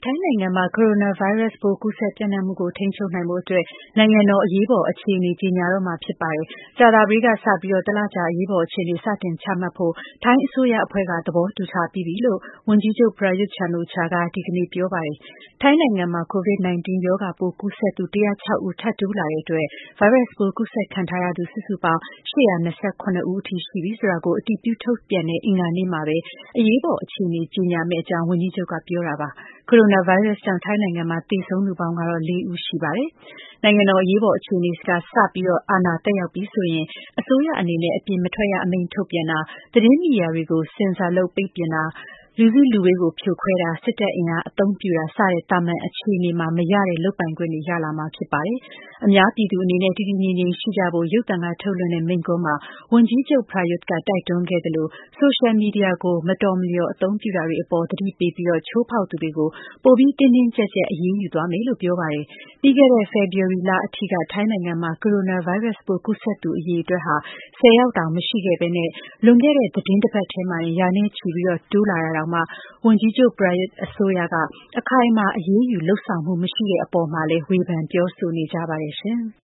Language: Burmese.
ထိုင်းနိုင်ငံမှာ ကိုရိုနာဗိုင်းရပ်စ်ပိုးကူးစက်ပျံ့နှံ့မှုကိုထိန်းချုပ်နိုင်ဖို့အတွက်နိုင်ငံတော်အရေးပေါ်အခြေအနေကြေညာတော့မှာဖြစ်ပါတယ်။ကြာသပတေးကစပြီးတလကြာအရေးပေါ်အခြေအနေစတင်ချမှတ်ဖို့ထိုင်းအစိုးရအဖွဲ့ကသဘောတူထားပြီးပြီလို့ဝန်ကြီးချုပ် Prayut Chan-o-cha ကဒီကနေ့ပြောပါတယ်။ထိုင်းနိုင်ငံမှာ COVID-19 ရောဂါပိုးကူးစက်သူ106ဦးထပ်တိုးလာတဲ့အတွက်ဗိုင်းရပ်စ်ပိုးကူးစက်ခံထားရသူစုစုပေါင်း827ဦးအထိရှိပြီဆိုတာကိုအတည်ပြုထုတ်ပြန်တဲ့အင်္ဂါနေ့မှာပဲအရေးပေါ်အခြေအနေကြေညာမယ့်အကြောင်းဝန်ကြီးချုပ်ကပြောတာပါ။ကိုရိုနာဗိုင်းရပ်စ်ကြောင့်ထိုင်းနိုင်ငံမှာသေဆုံးသူပေါင်းကတော့4ဦးရှိပါတယ်။နိုင်ငံတော်အရေးပေါ်အခြေအနေကစပြီးအာဏာသက်ရောက်ပြီဆိုရင်အစိုးရအနေနဲ့အပြင်မထွက်ရအမိန့်ထုတ်ပြန်တာသတင်းမီဒီယာတွေကိုဆင်ဆာလုပ်ပိတ်ပင်တာလူစုလူဝေးကိုဖြိုခွဲတာစစ်တပ်အင်အားအသုံးပြုတာစတဲ့သာမန်အခြေအနေမှာမရတဲ့လုပ်ပိုင်ခွင့်တွေရလာမှာဖြစ်ပါတယ်။အများပြည်သူအနေနဲ့တည်တည်ငြိမ်ငြိမ်ရှိကြဖို့ရုပ်သံကထုတ်လွှင့်တဲ့မိန့်ခွန်းမှာဝန်ကြီးချုပ် Prayut ကတိုက်တွန်းခဲ့သလိုဆိုရှယ်မီဒီယာကိုမတော်မလျော်အသုံးပြုတာတွေအပေါ်သတိပေးပြီးချိုးဖောက်သူတွေကိုပိုပြီးတင်းတင်းကျပ်ကျပ်အရေးယူသွားမယ်လို့ပြောပါတယ်။ပြီးခဲ့တဲ့ဖေဖော်ဝါရီလအထိကထိုင်းနိုင်ငံမှာကိုရိုနာဗိုင်းရပ်စ်ပိုးကူးစက်သူအရေအတွက်ဟာ10ယောက်တောင်မရှိခဲ့ဘဲနဲ့လွန်ခဲ့တဲ့သတင်းတစ်ပတ်ထဲမှာရာနဲ့ချီပြီးတိုးလာတာတောင်မှဝန်ကြီးချုပ် Prayut အစိုးရကအခိုင်အမာအရေးယူလုပ်ဆောင်မှုမရှိတဲ့အပေါ်မှာလည်းဝေဖန်ပြောဆိုနေကြပါတယ်ရှင်။